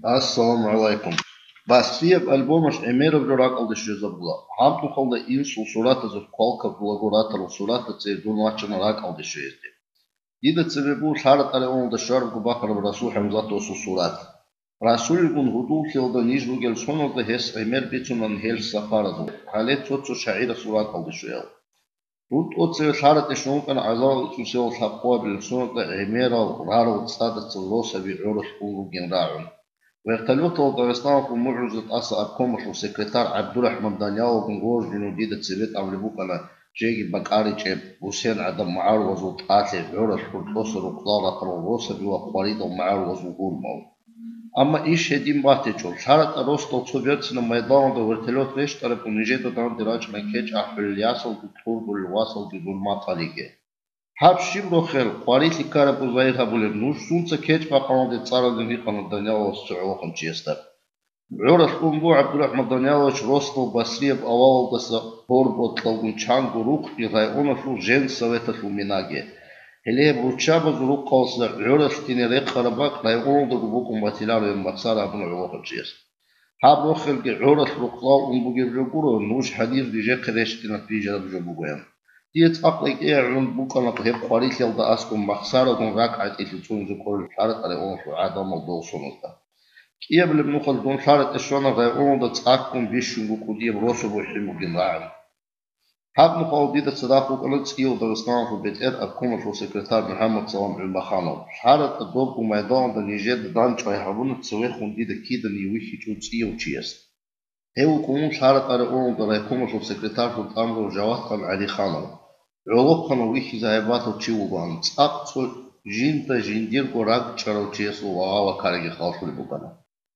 Assalamu alaikum. Басиев альбомаш Эмеров жоракал дешё забула. Хамту халда инсул сурата за колка благоратал сурата це дунвачна ракал дешё есте. Дида цебебу шарат але он дешар губахар расул хамзато сурат. Расул гун худул хилда нижлу гел соно да хес Эмер бицунан хел сафаразу. Хале цоцу шаира суракал дешё ел. Тут оце шарат ешон кан азал сусел саппа бил соно да Эмерал рару стада цулоса би урш кулу ген раун. ويختلوه داغستان في معجزة أسا أبكمش وسكرتار عبد الرحمن دانيال وغنغوش جنودية تسبيت أمريبوك أنا جيجي بكاري جيب وسين عدم معار وزو تقاتل عرش فرطوسر وقلالة قروروسة بوقواريد ومعار وزو قول مول أما إيش هدين باتيجول شارت أروستو تصوبيرتنا ميدان دو ورتلوت ريش طرف ونجيتو دان دراج منكيج أحفل الياسل دكتور بالواصل دي دولما طاليقه حبشيم روخيل قاريت لكارب وزايها بولر نوش سونسا كيج باقان دي تصارى دي قان دانيال وسعوخم تشيستر عرش أمبو عبد الرحمن دانيالوش روستو باسريب أوال دسا بوربو تلقون چانگو روخ بي رايونا شو جن سويتا شو مناجي هليه بروچابا زروق قوصر عرش تيني ريق خرباك رايونا دو بوكم باتلارو يمباتسار أبن عوخم تشيست حاب روخيل كي عرش روقلاو أمبو جيرجو نوش حديث دي جي قريشتنا في جرب جبوغيان ديت أقلك إيه عن بوكنا قهيب قاريس يلدا أسكم بخسارة راكعة إتلتون ذكر الحارة على أونف عدم الدوسونتا كيه بلبنو خلدون حارة الشونا غير أوندا تأكم بيشنغو كوديه بروسو بوحيمو جنراعم حاب مقاودي دا صداقو قلت سكيو داغستان في بيت إر أبكم شو سكرتار محمد صوام المخانو حارة الدوب وميدان دا نيجير دان شوي حابون تسويخون دي دا كيدا نيويشي جو تسيو تشيست هيو كونون حارة على أوندا رايكم شو سكرتار في الأمر وجوات قل علي خانو علاقة نويش زايبات وتشيوغان تأقصل جينتا جيندير قراق تشارو تشيسو وغاوة كارجي خالصو لبقنا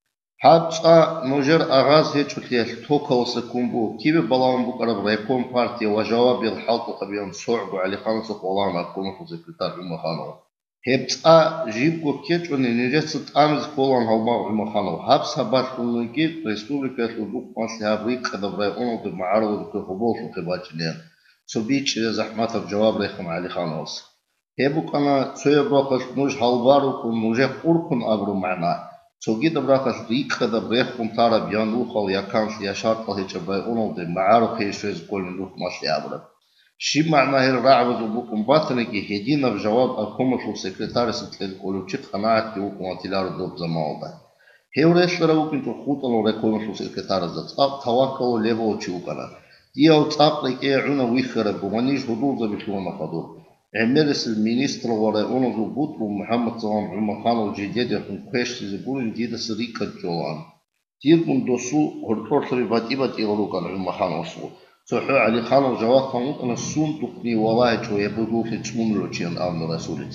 حابسا نوجر أغاز هيتشو تيال توكا وسكومبو كيبي بلاون بقرب ريكون بارتي وجواب الحلق قبيان صعب علي خانسو قولان أكون في سكرتار المخانو هبسا جيبكو كيتشو نيجي ستامز قولان هالماء المخانو هابسا باشكولنكي ريسبوبليكا شلوك ماسي هابريك خدب ريقونو دي معارو دي خبوشو قباتشنين سبيتش زحمات الجواب ريخم علي خانوس هيبوك أنا سوي براقش نوج هالبارو كن نوجه قرقن أبرو معنا سوجي دبراقش ريك خدا بريخم تارا بيان روخال يكانش يشارت هيتش باي أونو دي معارو خيشوز كل نروح ماشي أبرو شي معناه الرعب زبوكم باطنكي هدينا بجواب أكمشو سكرتاري ستلل كولو تشيك قناعت كيوكم واتلار دوب زمالدا هيو ريش لراوكين تخوطلو ريكومشو سكرتاري زتاب تواكلو ليبو تشيوكنا ديو تابلك إيه عنا ويخرب ومانيش هدول ذا بيشلون خدور عمرس المينستر ولا أنا زبوط ومحمد صلام عمر خان الجديد يكون كويش تزبون جديد سريكة جوان تير من دوسو هرطور سري باتيبات إغلوك على عمر خان وصول صحو علي خان الجواب خانوك أنا السون تقني والله شو يبدو في تسمون لوتشين أمن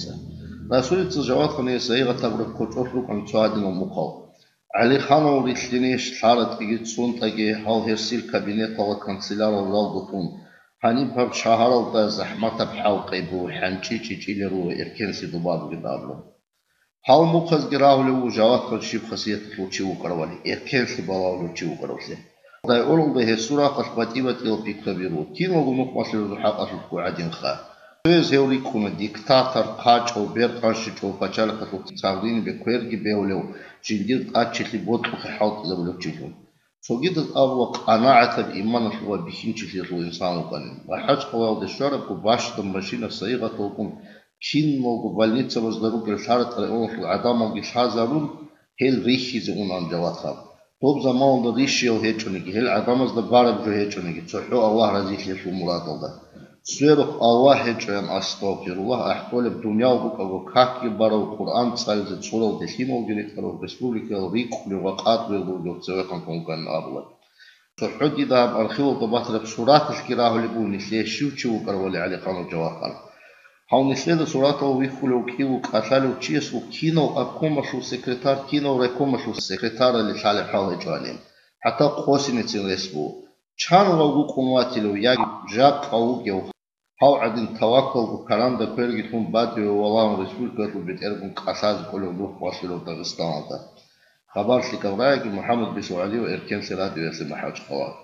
رسولتsa جواب خاني سيغة تبرك كوتشوفلوك عن سعادنا المقاوم علي خان وريشلينيش حارت إجت سونتاجي هال هرسيل كابينيت على كانسيلار الرالدوتون هني باب شهر الدا زحمة بحلقة بو حنشي تشيلي رو إركنسي دباب قدامه هال مخز جراهو لو جواد خلشيب خسيت لوتشي وكروالي إركنسي بلاو لوتشي وكروسي دا يقولون ده السورة قصباتيبة يلبي كبيرو تينو غنوك مصير الحق أشوفكو عادين خا تويز هيولي كونا ديكتاتر قاچ أو بيرتانشي جو قاچالك أشوف تساغدين بكويرجي بيوليو جندير قاچلي بوتو في حالة زبلو تشيلون سوجد الأول قناعة بإيمان شو بيشينش في الإنسان وقال وحاج قوال الشرب وباش دمشينا صيغة توكم كين موجو بالنيتsa وزدروك الشارت الأول في العدام وجشازارون هل ريشي زون عن جواد خاب طب زمان ده ريشي وهيجونيكي هل عدام زدبارب جو هيجونيكي تصحو الله رزيش يشو مراد الله سيرق الله هيجون أستغفر الله أحوال الدنيا وبقى كاكي بارو القرآن تسالز تصورة ودسيمة وجريت كارو رسولك الريق لوقات ويقولوا تسويقا كونكان أبلا صحودي داب أرخيو ضباط بسورات الكراه اللي بو نسليه شو كارولي علي قانو جواقان هاو نسليه سورات ويخولو كيو كاتالو تشيس وكينو أبكوما شو سكرتار كينو ريكوما شو سكرتار اللي شالي حاوه جوانين حتى قوسي نتين رسبو چانو وغو قنواتلو ياجي جاب قوو هاو عدين توكل وكلام ده كيرجتهم بادي والله رسول كتب بتقربون قصاص كله روح واصلوا داغستان ده خبر شكراك محمد بسوعلي وإركان سرادي ويسمى حاج خوات